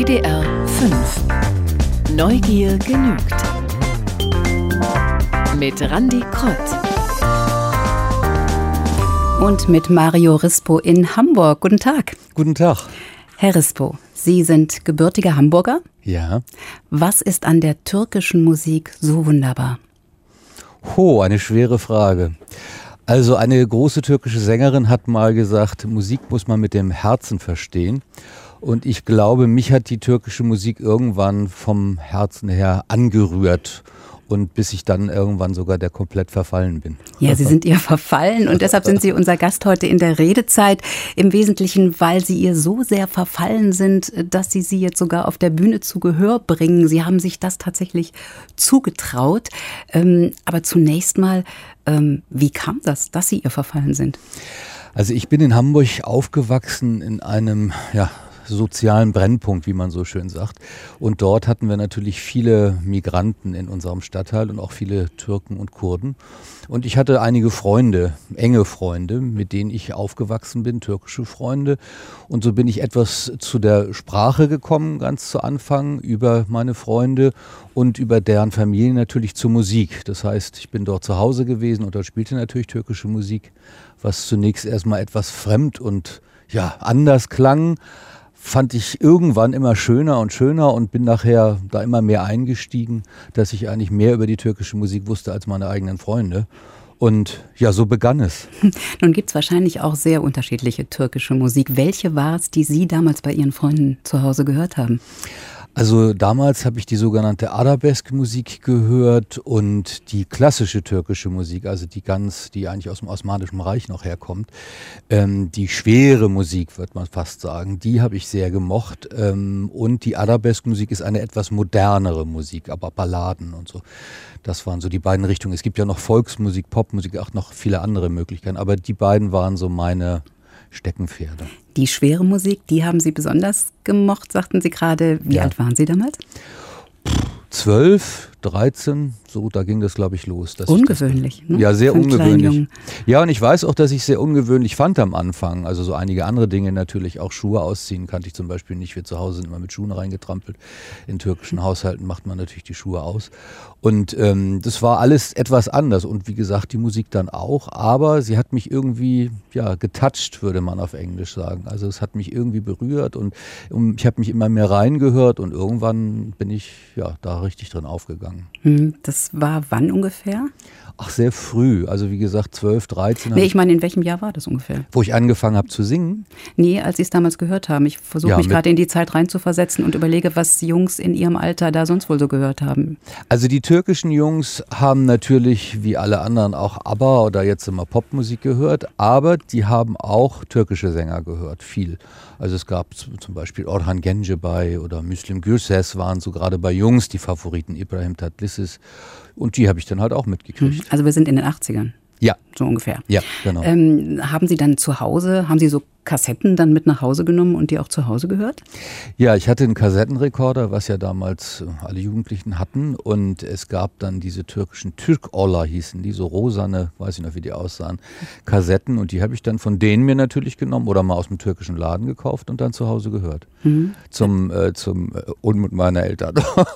WDR 5. Neugier genügt. Mit Randi Krott. Und mit Mario Rispo in Hamburg. Guten Tag. Guten Tag. Herr Rispo, Sie sind gebürtiger Hamburger? Ja. Was ist an der türkischen Musik so wunderbar? Eine schwere Frage. Also eine große türkische Sängerin hat mal gesagt, Musik muss man mit dem Herzen verstehen. Und ich glaube, mich hat die türkische Musik irgendwann vom Herzen her angerührt. Und bis ich dann irgendwann sogar der komplett verfallen bin. Ja, Sie sind ihr verfallen und deshalb sind Sie unser Gast heute in der Redezeit. Im Wesentlichen, weil Sie ihr so sehr verfallen sind, dass Sie jetzt sogar auf der Bühne zu Gehör bringen. Sie haben sich das tatsächlich zugetraut. Aber zunächst mal, wie kam das, dass Sie ihr verfallen sind? Also ich bin in Hamburg aufgewachsen in einem, sozialen Brennpunkt, wie man so schön sagt. Und dort hatten wir natürlich viele Migranten in unserem Stadtteil und auch viele Türken und Kurden. Und ich hatte einige Freunde, enge Freunde, mit denen ich aufgewachsen bin, türkische Freunde. Und so bin ich etwas zu der Sprache gekommen, ganz zu Anfang, über meine Freunde und über deren Familie natürlich zur Musik. Das heißt, ich bin dort zu Hause gewesen und dort spielte natürlich türkische Musik, was zunächst erstmal etwas fremd und anders klang. Fand ich irgendwann immer schöner und bin nachher da immer mehr eingestiegen, dass ich eigentlich mehr über die türkische Musik wusste als meine eigenen Freunde. Und so begann es. Nun gibt es wahrscheinlich auch sehr unterschiedliche türkische Musik. Welche war es, die Sie damals bei Ihren Freunden zu Hause gehört haben? Also damals habe ich die sogenannte Arabesk-Musik gehört und die klassische türkische Musik, also die eigentlich aus dem Osmanischen Reich noch herkommt. Die schwere Musik, wird man fast sagen, die habe ich sehr gemocht. Und die Arabesk-Musik ist eine etwas modernere Musik, aber Balladen und so. Das waren so die beiden Richtungen. Es gibt ja noch Volksmusik, Popmusik, auch noch viele andere Möglichkeiten, aber die beiden waren so meine Steckenpferde. Die schwere Musik, die haben Sie besonders gemocht, sagten Sie gerade. Wie alt waren Sie damals? 12, 13, so, da ging das, glaube ich, los. Ungewöhnlich, ne? Ja, sehr ungewöhnlich. Ja, und ich weiß auch, dass ich sehr ungewöhnlich fand am Anfang. Also so einige andere Dinge natürlich, auch Schuhe ausziehen kannte ich zum Beispiel nicht. Wir zu Hause sind immer mit Schuhen reingetrampelt. In türkischen Haushalten macht man natürlich die Schuhe aus. Und das war alles etwas anders. Und wie gesagt, die Musik dann auch. Aber sie hat mich irgendwie, getoucht, würde man auf Englisch sagen. Also es hat mich irgendwie berührt und ich habe mich immer mehr reingehört und irgendwann bin ich da richtig drin aufgegangen. Das war wann ungefähr? Ach, sehr früh. Also wie gesagt, 12, 13. Nee, ich meine, in welchem Jahr war das ungefähr? Wo ich angefangen habe zu singen? Nee, als Sie es damals gehört haben. Ich versuche mich gerade in die Zeit reinzuversetzen und überlege, was Jungs in Ihrem Alter da sonst wohl so gehört haben. Also die türkischen Jungs haben natürlich, wie alle anderen, auch ABBA oder jetzt immer Popmusik gehört, aber die haben auch türkische Sänger gehört, viel. Also es gab zum Beispiel Orhan Gencebay oder Müslüm Gürses waren so gerade bei Jungs die Favoriten, İbrahim Tatlıses. Und die habe ich dann halt auch mitgekriegt. Also wir sind in den 80ern? Ja. So ungefähr? Ja, genau. Haben Sie dann zu Hause, haben Sie so Kassetten dann mit nach Hause genommen und die auch zu Hause gehört? Ja, ich hatte einen Kassettenrekorder, was ja damals alle Jugendlichen hatten. Und es gab dann diese türkischen Türkola hießen die, so rosane, weiß ich noch, wie die aussahen, Kassetten. Und die habe ich dann von denen mir natürlich genommen oder mal aus dem türkischen Laden gekauft und dann zu Hause gehört. Zum Unmut meiner Eltern.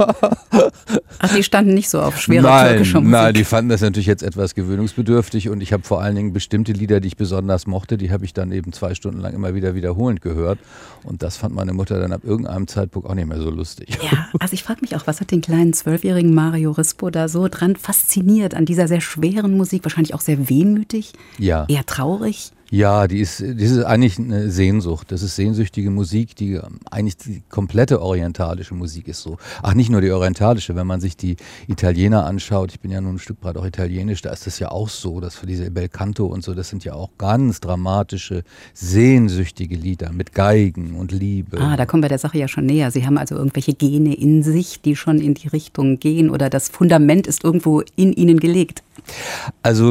Ach, die standen nicht so auf schwerer türkischer Musik? Nein, die fanden das natürlich jetzt etwas gewöhnungsbedürftig. Und ich habe vor allen Dingen bestimmte Lieder, die ich besonders mochte, die habe ich dann eben 2 Stunden lang immer wieder wiederholend gehört. Und das fand meine Mutter dann ab irgendeinem Zeitpunkt auch nicht mehr so lustig. Ja, also ich frage mich auch, was hat den kleinen 12-jährigen Mario Rispo da so dran fasziniert an dieser sehr schweren Musik? Wahrscheinlich auch sehr wehmütig, eher traurig. Ja, das ist eigentlich eine Sehnsucht. Das ist sehnsüchtige Musik, die eigentlich die komplette orientalische Musik ist so. Ach, nicht nur die orientalische, wenn man sich die Italiener anschaut, ich bin ja nun ein Stück breit auch italienisch, da ist das ja auch so, dass für diese Bel Canto und so, das sind ja auch ganz dramatische, sehnsüchtige Lieder mit Geigen und Liebe. Ah, da kommen wir der Sache ja schon näher. Sie haben also irgendwelche Gene in sich, die schon in die Richtung gehen oder das Fundament ist irgendwo in Ihnen gelegt. Also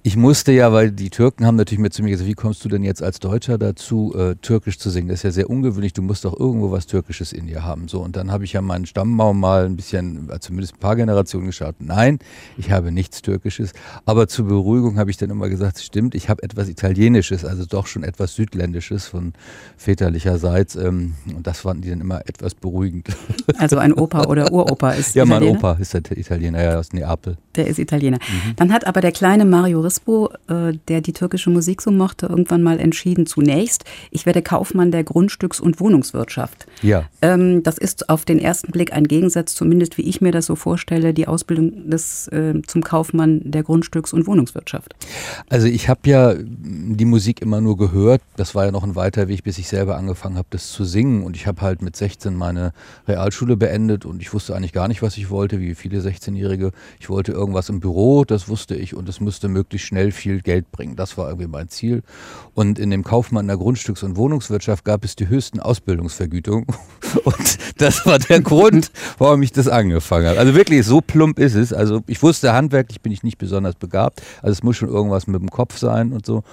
Ich musste ja, weil die Türken haben natürlich zu mir gesagt, wie kommst du denn jetzt als Deutscher dazu, Türkisch zu singen? Das ist ja sehr ungewöhnlich, du musst doch irgendwo was Türkisches in dir haben. So, und dann habe ich ja meinen Stammbaum mal ein bisschen, zumindest ein paar Generationen geschaut. Nein, ich habe nichts Türkisches. Aber zur Beruhigung habe ich dann immer gesagt, stimmt, ich habe etwas Italienisches, also doch schon etwas Südländisches von väterlicherseits. Und das fanden die dann immer etwas beruhigend. Also ein Opa oder Uropa ist Ja, Italiener? mein Opa ist der Italiener, ja, aus Neapel. Der ist Italiener. Dann hat aber der kleine Mario Rispo, der die türkische Musik so mochte, irgendwann mal entschieden, zunächst, ich werde Kaufmann der Grundstücks- und Wohnungswirtschaft. Ja. Das ist auf den ersten Blick ein Gegensatz, zumindest wie ich mir das so vorstelle, die Ausbildung zum Kaufmann der Grundstücks- und Wohnungswirtschaft. Also ich habe ja die Musik immer nur gehört. Das war ja noch ein weiter Weg, bis ich selber angefangen habe, das zu singen. Und ich habe halt mit 16 meine Realschule beendet und ich wusste eigentlich gar nicht, was ich wollte, wie viele 16-Jährige. Ich wollte irgendwas im Büro, das wusste ich, und es musste möglichst schnell viel Geld bringen. Das war irgendwie mein Ziel. Und in dem Kaufmann der Grundstücks- und Wohnungswirtschaft gab es die höchsten Ausbildungsvergütungen. Und das war der Grund, warum ich das angefangen habe. Also wirklich, so plump ist es. Also ich wusste, handwerklich bin ich nicht besonders begabt. Also es muss schon irgendwas mit dem Kopf sein und so.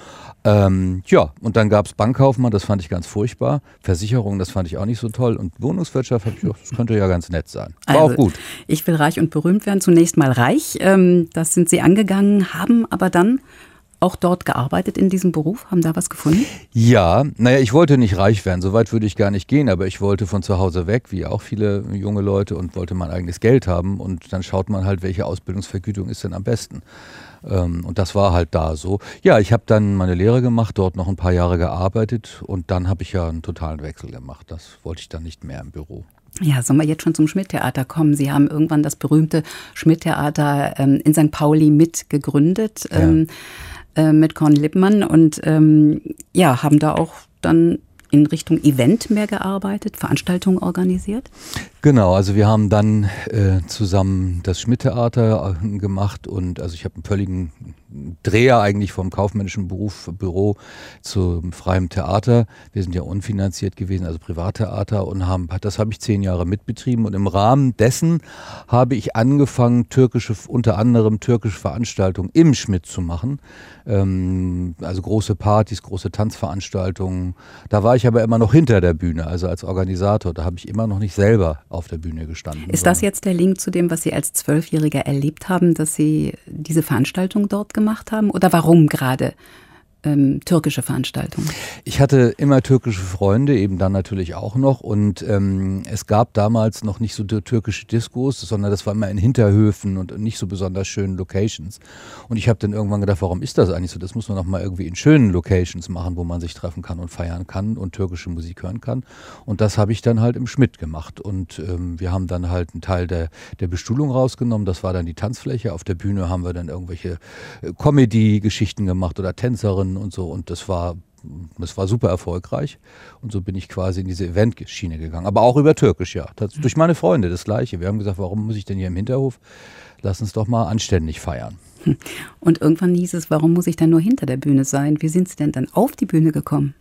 Ja, und dann gab es Bankkaufmann, das fand ich ganz furchtbar. Versicherung, das fand ich auch nicht so toll. Und Wohnungswirtschaft, habe ich gedacht, das könnte ja ganz nett sein. War Also, auch gut. Ich will reich und berühmt werden. Zunächst mal reich. Das sind Sie angegangen, haben aber dann auch dort gearbeitet in diesem Beruf, haben da was gefunden? Ja, naja, ich wollte nicht reich werden, so weit würde ich gar nicht gehen, aber ich wollte von zu Hause weg, wie auch viele junge Leute, und wollte mein eigenes Geld haben, und dann schaut man halt, welche Ausbildungsvergütung ist denn am besten. Und das war halt da so. Ja, ich habe dann meine Lehre gemacht, dort noch ein paar Jahre gearbeitet, und dann habe ich ja einen totalen Wechsel gemacht. Das wollte ich dann nicht mehr im Büro. Ja, sollen wir jetzt schon zum Schmidt-Theater kommen? Sie haben irgendwann das berühmte Schmidt-Theater in St. Pauli mitgegründet. Mit Corny Lippmann und ja, haben da auch dann in Richtung Event mehr gearbeitet, Veranstaltungen organisiert? Genau, also wir haben dann zusammen das Schmidt-Theater gemacht, und also ich habe einen völligen Dreher eigentlich vom kaufmännischen Büro zum freien Theater. Wir sind ja unfinanziert gewesen, also Privattheater, und das habe ich 10 Jahre mitbetrieben, und im Rahmen dessen habe ich angefangen, unter anderem türkische Veranstaltungen im Schmidt zu machen. Also große Partys, große Tanzveranstaltungen. Da war ich aber immer noch hinter der Bühne, also als Organisator. Da habe ich immer noch nicht selber auf der Bühne gestanden. Ist das jetzt der Link zu dem, was Sie als 12-Jähriger erlebt haben, dass Sie diese Veranstaltung dort gemacht haben? Oder warum gerade türkische Veranstaltungen? Ich hatte immer türkische Freunde, eben dann natürlich auch noch, und es gab damals noch nicht so türkische Diskos, sondern das war immer in Hinterhöfen und nicht so besonders schönen Locations. Und ich habe dann irgendwann gedacht, warum ist das eigentlich so? Das muss man doch mal irgendwie in schönen Locations machen, wo man sich treffen kann und feiern kann und türkische Musik hören kann. Und das habe ich dann halt im Schmidt gemacht. Und wir haben dann halt einen Teil der Bestuhlung rausgenommen. Das war dann die Tanzfläche. Auf der Bühne haben wir dann irgendwelche Comedy-Geschichten gemacht oder Tänzerinnen und so, und das war super erfolgreich, und so bin ich quasi in diese Event-Schiene gegangen, aber auch über Türkisch, ja, durch meine Freunde das Gleiche. Wir haben gesagt, warum muss ich denn hier im Hinterhof? Lass uns doch mal anständig feiern. Und irgendwann hieß es, warum muss ich dann nur hinter der Bühne sein? Wie sind Sie denn dann auf die Bühne gekommen?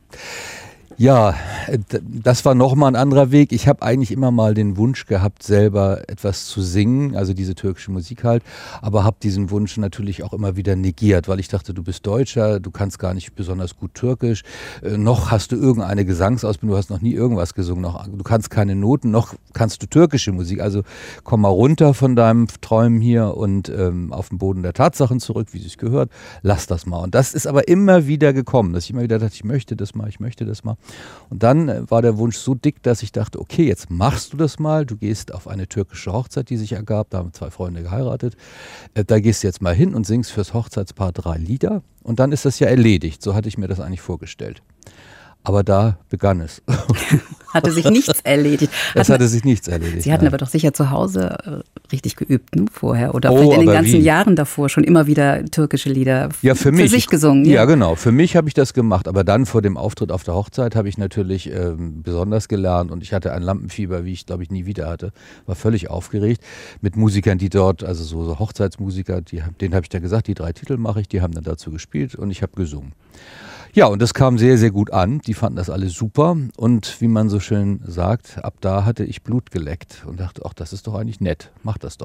Ja, das war nochmal ein anderer Weg. Ich habe eigentlich immer mal den Wunsch gehabt, selber etwas zu singen, also diese türkische Musik halt, aber habe diesen Wunsch natürlich auch immer wieder negiert, weil ich dachte, du bist Deutscher, du kannst gar nicht besonders gut Türkisch, noch hast du irgendeine Gesangsausbildung, du hast noch nie irgendwas gesungen, du kannst keine Noten, noch kannst du türkische Musik, also komm mal runter von deinem Träumen hier und auf den Boden der Tatsachen zurück, wie es gehört, lass das mal. Und das ist aber immer wieder gekommen, dass ich immer wieder dachte, ich möchte das mal. Und dann war der Wunsch so dick, dass ich dachte, okay, jetzt machst du das mal. Du gehst auf eine türkische Hochzeit, die sich ergab. Da haben 2 Freunde geheiratet. Da gehst du jetzt mal hin und singst fürs Hochzeitspaar 3 Lieder. Und dann ist das ja erledigt. So hatte ich mir das eigentlich vorgestellt. Aber da begann es. Hatte sich nichts erledigt. Hatte sich nichts erledigt. Sie hatten aber doch sicher zu Hause richtig geübt, ne, vorher. Oder vielleicht in den ganzen Jahren davor schon immer wieder türkische Lieder für sich gesungen. Ja, genau. Für mich habe ich das gemacht. Aber dann vor dem Auftritt auf der Hochzeit habe ich natürlich besonders gelernt. Und ich hatte ein Lampenfieber, wie ich, glaube ich, nie wieder hatte. War völlig aufgeregt mit Musikern, die dort, also so Hochzeitsmusiker, denen habe ich dann gesagt, die 3 Titel mache ich. Die haben dann dazu gespielt und ich habe gesungen. Ja, und das kam sehr, sehr gut an. Die fanden das alle super. Und wie man so schön sagt, ab da hatte ich Blut geleckt und dachte, ach, das ist doch eigentlich nett. Mach das doch.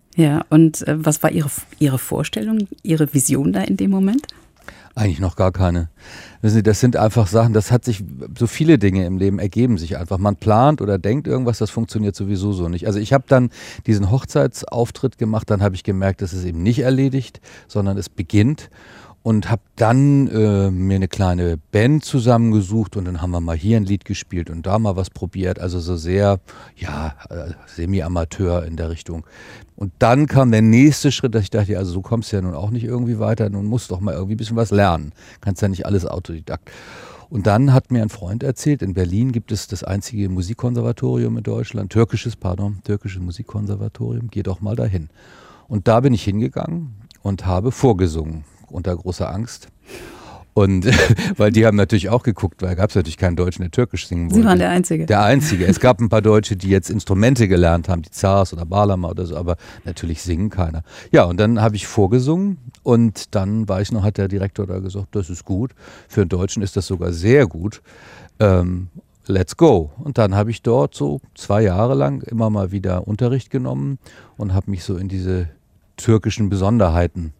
Ja, und was war Ihre Vorstellung, Ihre Vision da in dem Moment? Eigentlich noch gar keine. Wissen Sie, das sind einfach Sachen, das hat sich, so viele Dinge im Leben ergeben sich einfach. Man plant oder denkt irgendwas, das funktioniert sowieso so nicht. Also ich habe dann diesen Hochzeitsauftritt gemacht, dann habe ich gemerkt, das ist eben nicht erledigt, sondern es beginnt. Und habe dann mir eine kleine Band zusammengesucht und dann haben wir mal hier ein Lied gespielt und da mal was probiert. Also so sehr, ja, semi-Amateur in der Richtung. Und dann kam der nächste Schritt, dass ich dachte, also so kommst du ja nun auch nicht irgendwie weiter. Nun musst doch mal irgendwie ein bisschen was lernen. Kannst ja nicht alles Autodidakt. Und dann hat mir ein Freund erzählt, in Berlin gibt es das einzige Musikkonservatorium in Deutschland, türkisches Musikkonservatorium, geh doch mal dahin. Und da bin ich hingegangen und habe vorgesungen. Unter großer Angst. Und weil die haben natürlich auch geguckt, weil gab es natürlich keinen Deutschen, der Türkisch singen wollte. Sie waren der Einzige. Der Einzige. Es gab ein paar Deutsche, die jetzt Instrumente gelernt haben, die Zars oder Bağlama oder so, aber natürlich singen keiner. Ja, und dann habe ich vorgesungen und dann, weiß ich noch, hat der Direktor da gesagt, das ist gut. Für einen Deutschen ist das sogar sehr gut. Let's go. Und dann habe ich dort so 2 Jahre lang immer mal wieder Unterricht genommen und habe mich so in diese türkischen Besonderheiten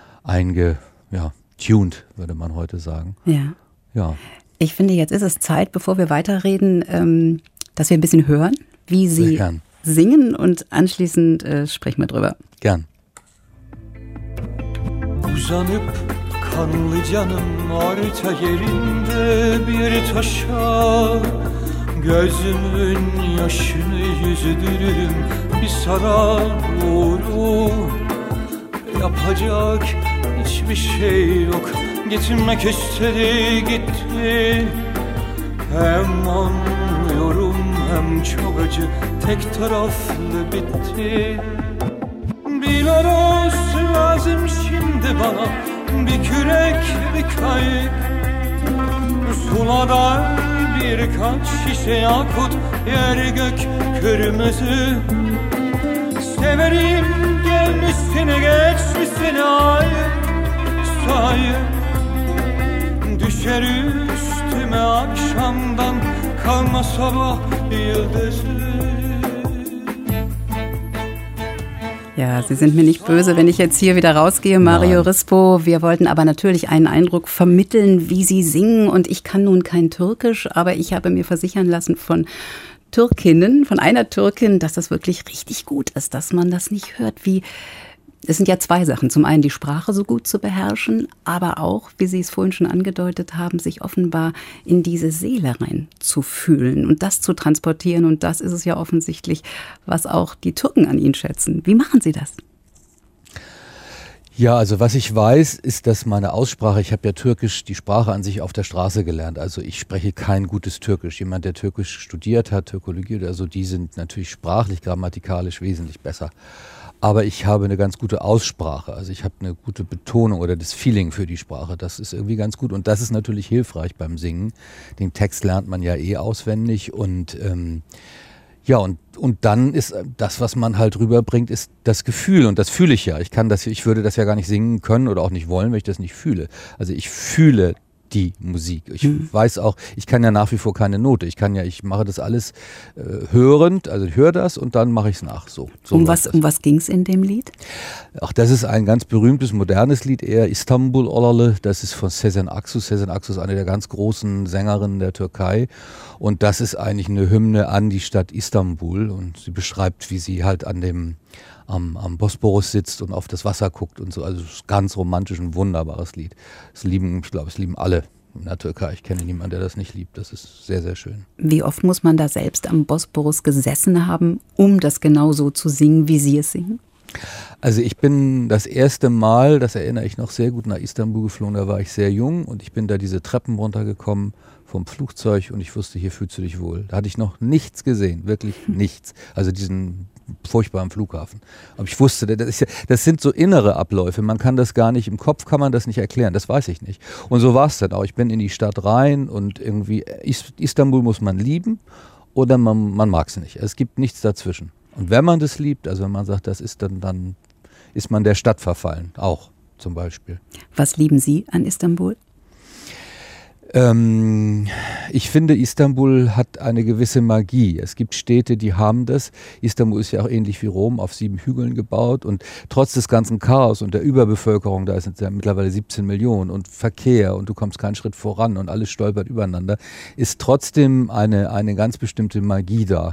tuned, würde man heute sagen. Ja. Ich finde, jetzt ist es Zeit, bevor wir weiterreden, dass wir ein bisschen hören, wie Sie singen und anschließend sprechen wir drüber. Gern. Uzanıp kanlı canım orta yerinde bir taşa gözümün yaşını yüzdürürüm bir sana doğru. Yapacak hiçbir şey yok. Gitmek istedi gitti. Hem anlıyorum hem çok acı. Tek taraflı bitti. Bir aros lazım şimdi bana. Bir kürek bir kayık. Sulada birkaç şişe yakut. Yer gök kırmızı. Severim gelmişsine geçmişsine ayır sayır. Düşer üstüme akşamdan kalma sabah yıldızı. Ja, Sie sind mir nicht böse, wenn ich jetzt hier wieder rausgehe, Mario Rispo. Wir wollten aber natürlich einen Eindruck vermitteln, wie Sie singen. Und ich kann nun kein Türkisch, aber ich habe mir versichern lassen von Türkinnen, von einer Türkin, dass das wirklich richtig gut ist, dass man das nicht hört. Es sind ja 2 Sachen. Zum einen die Sprache so gut zu beherrschen, aber auch, wie Sie es vorhin schon angedeutet haben, sich offenbar in diese Seele rein zu fühlen und das zu transportieren. Und das ist es ja offensichtlich, was auch die Türken an Ihnen schätzen. Wie machen Sie das? Ja, also was ich weiß, ist, dass meine Aussprache, ich habe ja Türkisch, die Sprache an sich auf der Straße gelernt, also ich spreche kein gutes Türkisch. Jemand, der Türkisch studiert hat, Türkologie oder so, die sind natürlich sprachlich, grammatikalisch wesentlich besser. Aber ich habe eine ganz gute Aussprache, also ich habe eine gute Betonung oder das Feeling für die Sprache, das ist irgendwie ganz gut und das ist natürlich hilfreich beim Singen. Den Text lernt man ja auswendig und ja, und dann ist das, was man halt rüberbringt, ist das Gefühl und das fühle ich ja. Ich würde das ja gar nicht singen können oder auch nicht wollen, wenn ich das nicht fühle. Also ich fühle die Musik. Ich weiß auch, ich kann ja nach wie vor keine Note. Ich mache das alles hörend, also ich höre das und dann mache ich es nach. So um was ging es in dem Lied? Ach, das ist ein ganz berühmtes, modernes Lied, eher İstanbul Olalı. Das ist von Sezen Aksu. Sezen Aksu ist eine der ganz großen Sängerinnen der Türkei. Und das ist eigentlich eine Hymne an die Stadt Istanbul. Und sie beschreibt, wie sie halt am Bosporus sitzt und auf das Wasser guckt und so. Also es ist ganz romantisch, ein wunderbares Lied. Ich glaube, es lieben alle in der Türkei. Ich kenne niemanden, der das nicht liebt. Das ist sehr, sehr schön. Wie oft muss man da selbst am Bosporus gesessen haben, um das genauso zu singen, wie Sie es singen? Also ich bin das erste Mal, das erinnere ich noch sehr gut, nach Istanbul geflogen. Da war ich sehr jung und ich bin da diese Treppen runtergekommen vom Flugzeug und ich wusste, hier fühlst du dich wohl. Da hatte ich noch nichts gesehen, wirklich nichts. Also diesen furchtbaren Flughafen. Aber ich wusste, das sind so innere Abläufe. Man kann das gar nicht, im Kopf kann man das nicht erklären, das weiß ich nicht. Und so war es dann auch. Ich bin in die Stadt rein und irgendwie, Istanbul muss man lieben oder man mag es nicht. Es gibt nichts dazwischen. Und wenn man das liebt, also wenn man sagt, das ist dann ist man der Stadt verfallen, auch zum Beispiel. Was lieben Sie an Istanbul? Ich finde, Istanbul hat eine gewisse Magie. Es gibt Städte, die haben das. Istanbul ist ja auch ähnlich wie Rom auf 7 Hügeln gebaut und trotz des ganzen Chaos und der Überbevölkerung, da sind ja mittlerweile 17 Millionen und Verkehr und du kommst keinen Schritt voran und alles stolpert übereinander, ist trotzdem eine ganz bestimmte Magie da.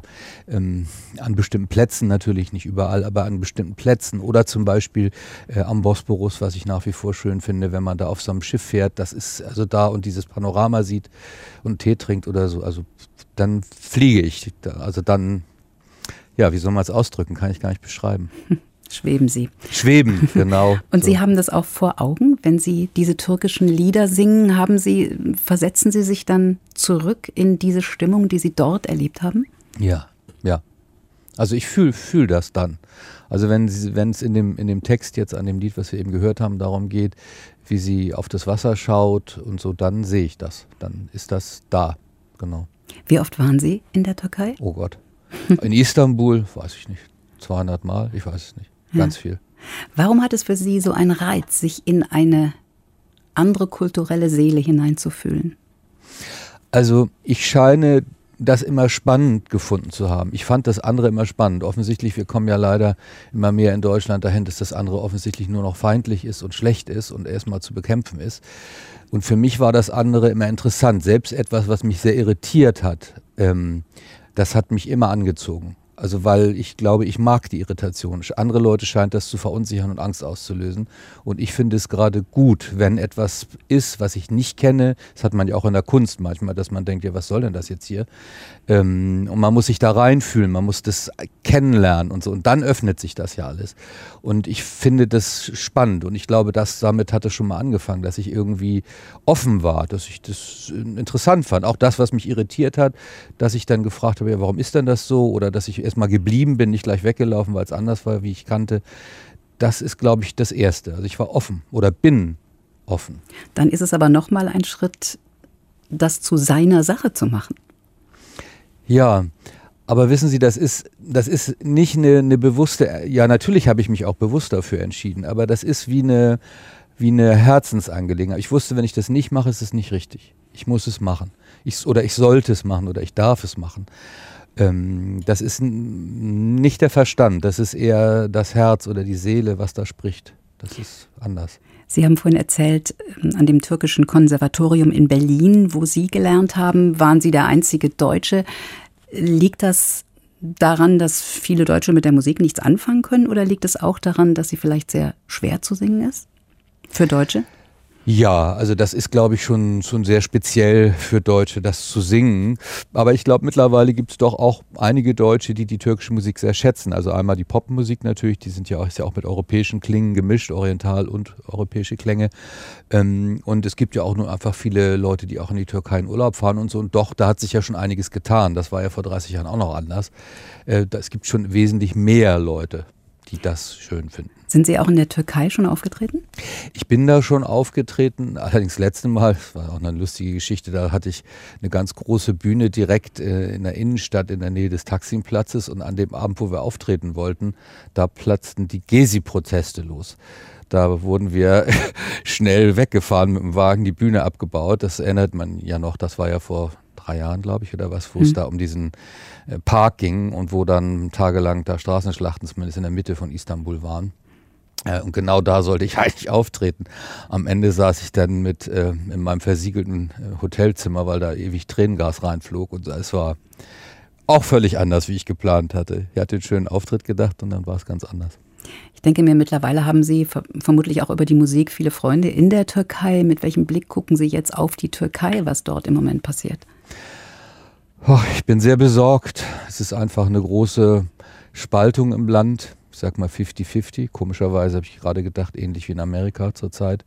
An bestimmten Plätzen natürlich, nicht überall, aber an bestimmten Plätzen oder zum Beispiel am Bosporus, was ich nach wie vor schön finde, wenn man da auf so einem Schiff fährt, das ist also da und dieses Panorama sieht und Tee trinkt oder so, also dann fliege ich. Also dann, ja, wie soll man es ausdrücken, kann ich gar nicht beschreiben. Schweben Sie. Schweben, genau. Und so. Sie haben das auch vor Augen, wenn Sie diese türkischen Lieder singen, versetzen Sie sich dann zurück in diese Stimmung, die Sie dort erlebt haben? Ja. Also ich fühl das dann. Also wenn es in dem Text jetzt an dem Lied, was wir eben gehört haben, darum geht, wie sie auf das Wasser schaut und so, dann sehe ich das. Dann ist das da, genau. Wie oft waren Sie in der Türkei? Oh Gott. In Istanbul, weiß ich nicht, 200 Mal, ich weiß es nicht, ganz viel. Warum hat es für Sie so einen Reiz, sich in eine andere kulturelle Seele hineinzufühlen? Also ich scheine das immer spannend gefunden zu haben. Ich fand das andere immer spannend. Offensichtlich, wir kommen ja leider immer mehr in Deutschland dahin, dass das andere offensichtlich nur noch feindlich ist und schlecht ist und erstmal zu bekämpfen ist. Und für mich war das andere immer interessant. Selbst etwas, was mich sehr irritiert hat, das hat mich immer angezogen. Also weil ich glaube, ich mag die Irritation. Andere Leute scheint das zu verunsichern und Angst auszulösen. Und ich finde es gerade gut, wenn etwas ist, was ich nicht kenne. Das hat man ja auch in der Kunst manchmal, dass man denkt, ja, was soll denn das jetzt hier? Und man muss sich da reinfühlen, man muss das kennenlernen und so. Und dann öffnet sich das ja alles. Und ich finde das spannend. Und ich glaube, damit hat es schon mal angefangen, dass ich irgendwie offen war, dass ich das interessant fand. Auch das, was mich irritiert hat, dass ich dann gefragt habe, ja, warum ist denn das so? Oder dass ich erstmal geblieben bin, nicht gleich weggelaufen, weil es anders war, wie ich kannte. Das ist, glaube ich, das Erste. Also ich war offen oder bin offen. Dann ist es aber nochmal ein Schritt, das zu seiner Sache zu machen. Ja, aber wissen Sie, das ist nicht eine bewusste, ja, natürlich habe ich mich auch bewusst dafür entschieden, aber das ist wie eine Herzensangelegenheit. Ich wusste, wenn ich das nicht mache, ist es nicht richtig. Ich muss es machen. Ich sollte es machen oder ich darf es machen. Das ist nicht der Verstand, das ist eher das Herz oder die Seele, was da spricht. Das ist anders. Sie haben vorhin erzählt, an dem türkischen Konservatorium in Berlin, wo Sie gelernt haben, waren Sie der einzige Deutsche. Liegt das daran, dass viele Deutsche mit der Musik nichts anfangen können, oder liegt es auch daran, dass sie vielleicht sehr schwer zu singen ist für Deutsche? Ja, also das ist, glaube ich, schon sehr speziell für Deutsche, das zu singen. Aber ich glaube, mittlerweile gibt es doch auch einige Deutsche, die türkische Musik sehr schätzen. Also einmal die Popmusik natürlich, die ist ja auch mit europäischen Klingen gemischt, oriental und europäische Klänge. Und es gibt ja auch nur einfach viele Leute, die auch in die Türkei in Urlaub fahren und so. Und doch, da hat sich ja schon einiges getan. Das war ja vor 30 Jahren auch noch anders. Es gibt schon wesentlich mehr Leute, die das schön finden. Sind Sie auch in der Türkei schon aufgetreten? Ich bin da schon aufgetreten, allerdings das letzte Mal, das war auch eine lustige Geschichte, da hatte ich eine ganz große Bühne direkt in der Innenstadt in der Nähe des Taksimplatzes, und an dem Abend, wo wir auftreten wollten, da platzten die Gezi-Proteste los. Da wurden wir schnell weggefahren mit dem Wagen, die Bühne abgebaut. Das erinnert man ja noch, das war ja vor 3 Jahren, glaube ich, oder was, wo es da um diesen Park ging und wo dann tagelang da Straßenschlachten zumindest in der Mitte von Istanbul waren. Und genau da sollte ich eigentlich auftreten. Am Ende saß ich dann in meinem versiegelten Hotelzimmer, weil da ewig Tränengas reinflog, und es war auch völlig anders, wie ich geplant hatte. Ich hatte einen schönen Auftritt gedacht und dann war es ganz anders. Ich denke mir, mittlerweile haben Sie vermutlich auch über die Musik viele Freunde in der Türkei. Mit welchem Blick gucken Sie jetzt auf die Türkei, was dort im Moment passiert? Ich bin sehr besorgt. Es ist einfach eine große Spaltung im Land. Ich sag mal 50-50. Komischerweise habe ich gerade gedacht, ähnlich wie in Amerika zurzeit.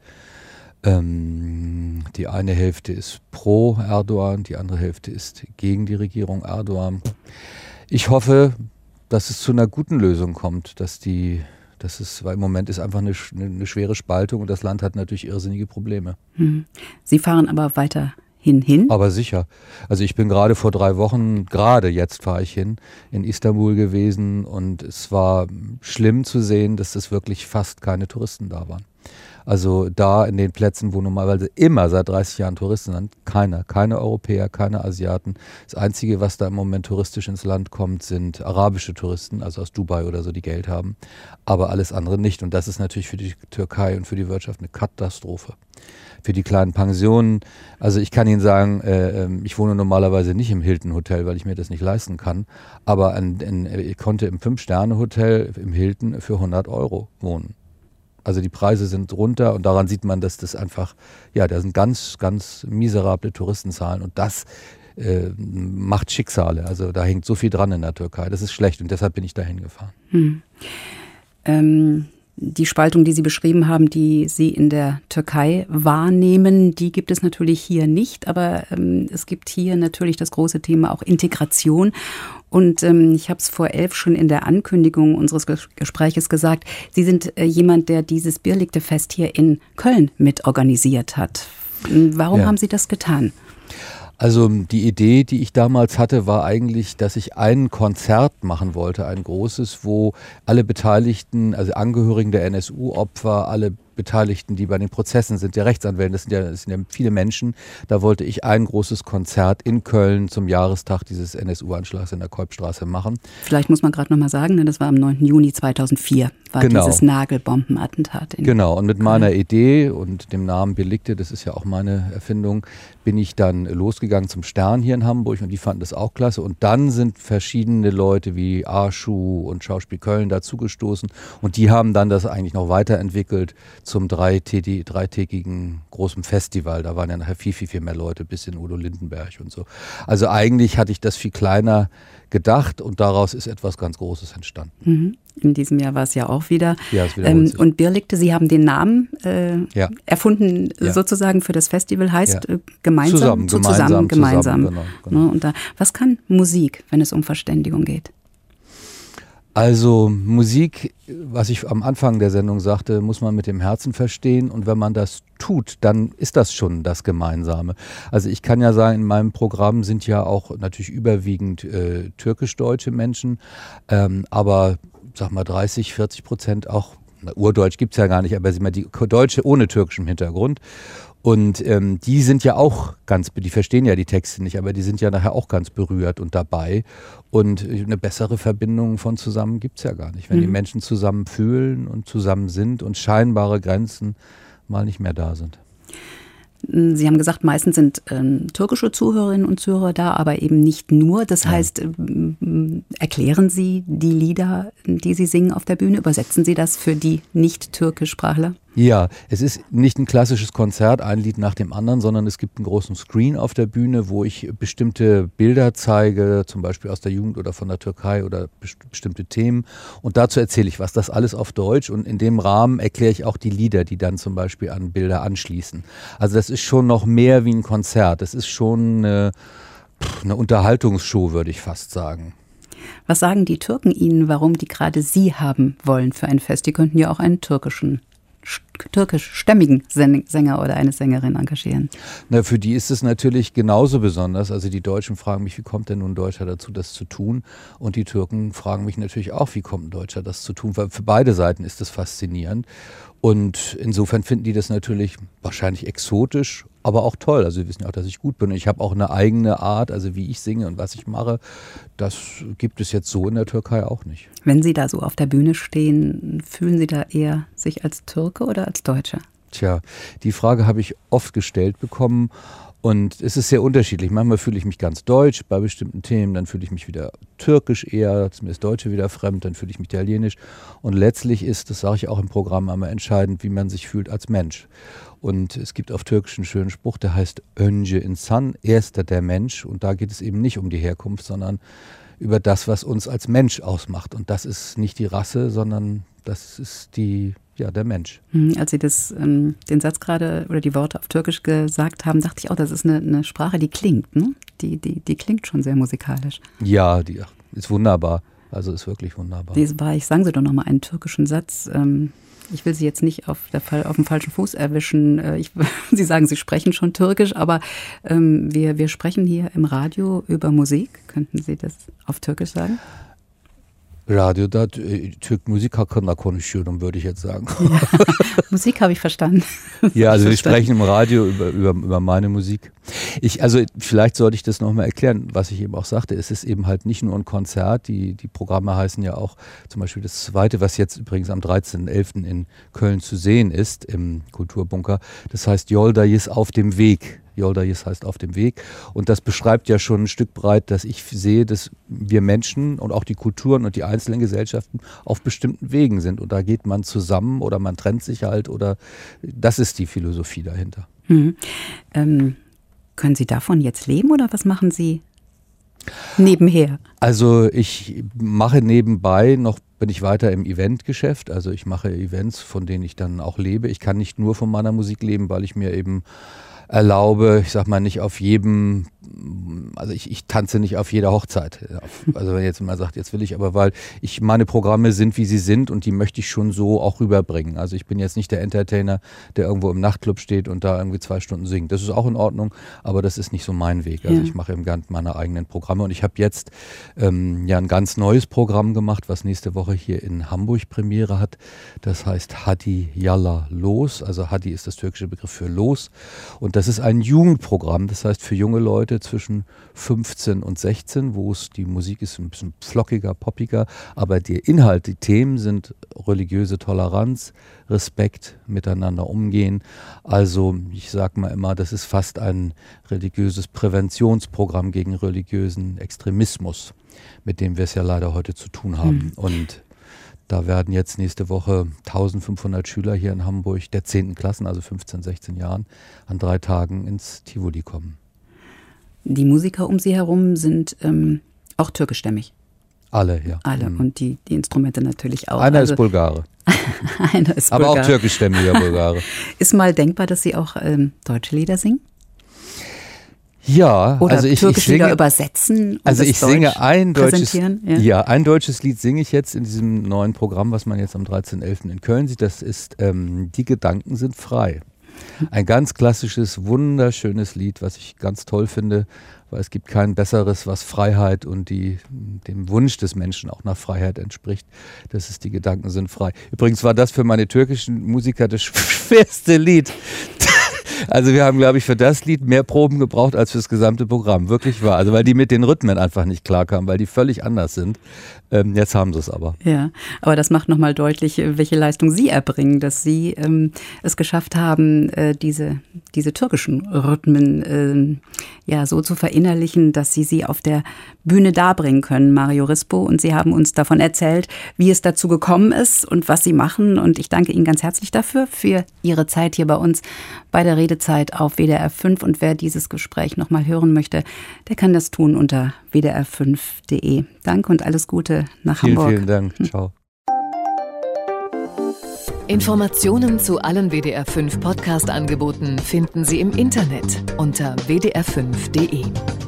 Die eine Hälfte ist pro Erdogan, die andere Hälfte ist gegen die Regierung Erdogan. Ich hoffe, dass es zu einer guten Lösung kommt, weil im Moment ist einfach eine schwere Spaltung und das Land hat natürlich irrsinnige Probleme. Sie fahren aber weiter hin? Aber sicher. Also ich bin gerade vor 3 Wochen, gerade jetzt fahre ich hin, in Istanbul gewesen, und es war schlimm zu sehen, dass es wirklich fast keine Touristen da waren. Also da in den Plätzen, wo normalerweise immer seit 30 Jahren Touristen sind, keine Europäer, keine Asiaten. Das Einzige, was da im Moment touristisch ins Land kommt, sind arabische Touristen, also aus Dubai oder so, die Geld haben. Aber alles andere nicht. Und das ist natürlich für die Türkei und für die Wirtschaft eine Katastrophe. Für die kleinen Pensionen, also ich kann Ihnen sagen, ich wohne normalerweise nicht im Hilton Hotel, weil ich mir das nicht leisten kann, aber ich konnte im 5-Sterne-Hotel im Hilton für 100 € wohnen. Also die Preise sind runter und daran sieht man, dass das einfach, ja, da sind ganz, ganz miserable Touristenzahlen und das macht Schicksale. Also da hängt so viel dran in der Türkei. Das ist schlecht und deshalb bin ich dahin gefahren. Die Spaltung, die Sie beschrieben haben, die Sie in der Türkei wahrnehmen, die gibt es natürlich hier nicht. Aber es gibt hier natürlich das große Thema auch Integration. Und ich habe es vor 11 schon in der Ankündigung unseres Gespräches gesagt, Sie sind jemand, der dieses Birlikte-Fest hier in Köln mitorganisiert hat. Warum haben Sie das getan? Also die Idee, die ich damals hatte, war eigentlich, dass ich ein Konzert machen wollte, ein großes, wo alle Beteiligten, also Angehörigen der NSU-Opfer, alle Beteiligten, die bei den Prozessen sind, der Rechtsanwälte, das sind ja viele Menschen. Da wollte ich ein großes Konzert in Köln zum Jahrestag dieses NSU-Anschlags in der Kolbstraße machen. Vielleicht muss man gerade nochmal sagen, das war am 9. Juni 2004, war dieses Nagelbombenattentat. Genau, und mit meiner Idee und dem Namen Birlikte, das ist ja auch meine Erfindung, bin ich dann losgegangen zum Stern hier in Hamburg und die fanden das auch klasse. Und dann sind verschiedene Leute wie Arschu und Schauspiel Köln dazugestoßen und die haben dann das eigentlich noch weiterentwickelt zum dreitägigen großen Festival. Da waren ja nachher viel mehr Leute, bis in Udo Lindenberg und so. Also eigentlich hatte ich das viel kleiner gedacht und daraus ist etwas ganz Großes entstanden. In diesem Jahr war es ja auch wieder. Ja, es wiederholt sich. Und Birlikte, Sie haben den Namen erfunden sozusagen für das Festival, heißt gemeinsam. Genau. Und was kann Musik, wenn es um Verständigung geht? Also Musik, was ich am Anfang der Sendung sagte, muss man mit dem Herzen verstehen und wenn man das tut, dann ist das schon das Gemeinsame. Also ich kann ja sagen, in meinem Programm sind ja auch natürlich überwiegend türkisch-deutsche Menschen, aber sag mal 30-40% auch, Urdeutsch gibt's ja gar nicht, aber die Deutsche ohne türkischem Hintergrund. Und die sind ja auch die verstehen ja die Texte nicht, aber die sind ja nachher auch ganz berührt und dabei. Und eine bessere Verbindung von zusammen gibt es ja gar nicht. Wenn die Menschen zusammen fühlen und zusammen sind und scheinbare Grenzen mal nicht mehr da sind. Sie haben gesagt, meistens sind türkische Zuhörerinnen und Zuhörer da, aber eben nicht nur. Das heißt, erklären Sie die Lieder, die Sie singen auf der Bühne? Übersetzen Sie das für die Nicht-Türkischsprachler? Ja, es ist nicht ein klassisches Konzert, ein Lied nach dem anderen, sondern es gibt einen großen Screen auf der Bühne, wo ich bestimmte Bilder zeige, zum Beispiel aus der Jugend oder von der Türkei oder bestimmte Themen. Und dazu erzähle ich was, das alles auf Deutsch. Und in dem Rahmen erkläre ich auch die Lieder, die dann zum Beispiel an Bilder anschließen. Also das ist schon noch mehr wie ein Konzert. Das ist schon eine Unterhaltungsshow, würde ich fast sagen. Was sagen die Türken Ihnen, warum die gerade Sie haben wollen für ein Fest? Die könnten ja auch einen türkischstämmigen Sänger oder eine Sängerin engagieren. Na, für die ist es natürlich genauso besonders. Also die Deutschen fragen mich, wie kommt denn nun ein Deutscher dazu, das zu tun? Und die Türken fragen mich natürlich auch, wie kommt ein Deutscher das zu tun? Weil für beide Seiten ist das faszinierend. Und insofern finden die das natürlich wahrscheinlich exotisch, aber auch toll. Also sie wissen ja auch, dass ich gut bin. Und ich habe auch eine eigene Art, also wie ich singe und was ich mache. Das gibt es jetzt so in der Türkei auch nicht. Wenn Sie da so auf der Bühne stehen, fühlen Sie da eher sich als Türke oder als Deutscher? Tja, die Frage habe ich oft gestellt bekommen. Und es ist sehr unterschiedlich. Manchmal fühle ich mich ganz deutsch bei bestimmten Themen, dann fühle ich mich wieder türkisch eher, mir ist Deutsche wieder fremd, dann fühle ich mich italienisch. Und letztlich ist, das sage ich auch im Programm einmal, entscheidend, wie man sich fühlt als Mensch. Und es gibt auf Türkisch einen schönen Spruch, der heißt Önce insan, erster der Mensch. Und da geht es eben nicht um die Herkunft, sondern über das, was uns als Mensch ausmacht. Und das ist nicht die Rasse, sondern das ist der Mensch. Als Sie den Satz gerade oder die Worte auf Türkisch gesagt haben, dachte ich auch, das ist eine Sprache, die klingt, ne? Die klingt schon sehr musikalisch. Ja, die ist wunderbar. Also ist wirklich wunderbar. Sagen Sie doch nochmal einen türkischen Satz. Ich will Sie jetzt nicht auf dem falschen Fuß erwischen. Sie sagen, Sie sprechen schon Türkisch, aber wir sprechen hier im Radio über Musik. Könnten Sie das auf Türkisch sagen? Radyoda Türk müzik hakkında konuşuyorum, würde ich jetzt sagen. Ja, Musik habe ich verstanden. Ja, also wir sprechen im Radio über meine Musik. Also vielleicht sollte ich das nochmal erklären, was ich eben auch sagte. Es ist eben halt nicht nur ein Konzert, die Programme heißen ja auch zum Beispiel das zweite, was jetzt übrigens am 13.11. in Köln zu sehen ist, im Kulturbunker. Das heißt Yoldayız auf dem Weg. Yoldayız heißt auf dem Weg. Und das beschreibt ja schon ein Stück breit, dass ich sehe, dass wir Menschen und auch die Kulturen und die einzelnen Gesellschaften auf bestimmten Wegen sind. Und da geht man zusammen oder man trennt sich halt oder das ist die Philosophie dahinter. Können Sie davon jetzt leben oder was machen Sie nebenher? Also ich mache nebenbei noch, bin ich weiter im Eventgeschäft. Also ich mache Events, von denen ich dann auch lebe. Ich kann nicht nur von meiner Musik leben, weil ich mir eben erlaube, ich sag mal nicht auf jedem, also ich tanze nicht auf jeder Hochzeit. Also wenn jetzt mal sagt, jetzt will ich aber, weil meine Programme sind, wie sie sind und die möchte ich schon so auch rüberbringen. Also ich bin jetzt nicht der Entertainer, der irgendwo im Nachtclub steht und da irgendwie 2 Stunden singt. Das ist auch in Ordnung, aber das ist nicht so mein Weg. Also ich mache eben ganz meine eigenen Programme und ich habe jetzt ein ganz neues Programm gemacht, was nächste Woche hier in Hamburg Premiere hat. Das heißt Hadi Yalla Los. Also Hadi ist das türkische Begriff für Los. Und das ist ein Jugendprogramm, das heißt für junge Leute zwischen 15 und 16, wo es die Musik ist ein bisschen flockiger, poppiger, aber der Inhalt, die Themen sind religiöse Toleranz, Respekt, miteinander umgehen. Also ich sage mal immer, das ist fast ein religiöses Präventionsprogramm gegen religiösen Extremismus, mit dem wir es ja leider heute zu tun haben. Und da werden jetzt nächste Woche 1500 Schüler hier in Hamburg der 10. Klassen, also 15, 16 Jahren, an 3 Tagen ins Tivoli kommen. Die Musiker um Sie herum sind auch türkischstämmig? Alle, ja. Alle und die Instrumente natürlich auch. Einer ist Bulgare. Einer ist aber Bulgare. auch türkischstämmiger Bulgare. Ist mal denkbar, dass Sie auch deutsche Lieder singen? Ja, oder also ich Lieder übersetzen. Also ich singe ein deutsches, ein deutsches Lied singe ich jetzt in diesem neuen Programm, was man jetzt am 13.11. in Köln sieht. Das ist Die Gedanken sind frei. Ein ganz klassisches, wunderschönes Lied, was ich ganz toll finde, weil es gibt kein besseres, was Freiheit und dem Wunsch des Menschen auch nach Freiheit entspricht. Das ist Die Gedanken sind frei. Übrigens war das für meine türkischen Musiker das schwerste Lied. Also wir haben, glaube ich, für das Lied mehr Proben gebraucht als für das gesamte Programm. Wirklich wahr. Also weil die mit den Rhythmen einfach nicht klarkamen, weil die völlig anders sind. Jetzt haben sie es aber. Ja, aber das macht nochmal deutlich, welche Leistung Sie erbringen, dass Sie es geschafft haben, diese türkischen Rhythmen so zu verinnerlichen, dass Sie auf der Bühne darbringen können, Mario Rispo. Und Sie haben uns davon erzählt, wie es dazu gekommen ist und was Sie machen. Und ich danke Ihnen ganz herzlich dafür, für Ihre Zeit hier bei uns bei der Redezeit auf WDR 5. Und wer dieses Gespräch nochmal hören möchte, der kann das tun unter wdr5.de. Danke und alles Gute nach Hamburg. Vielen Dank. Ciao. Informationen zu allen WDR 5 Podcast-Angeboten finden Sie im Internet unter wdr5.de.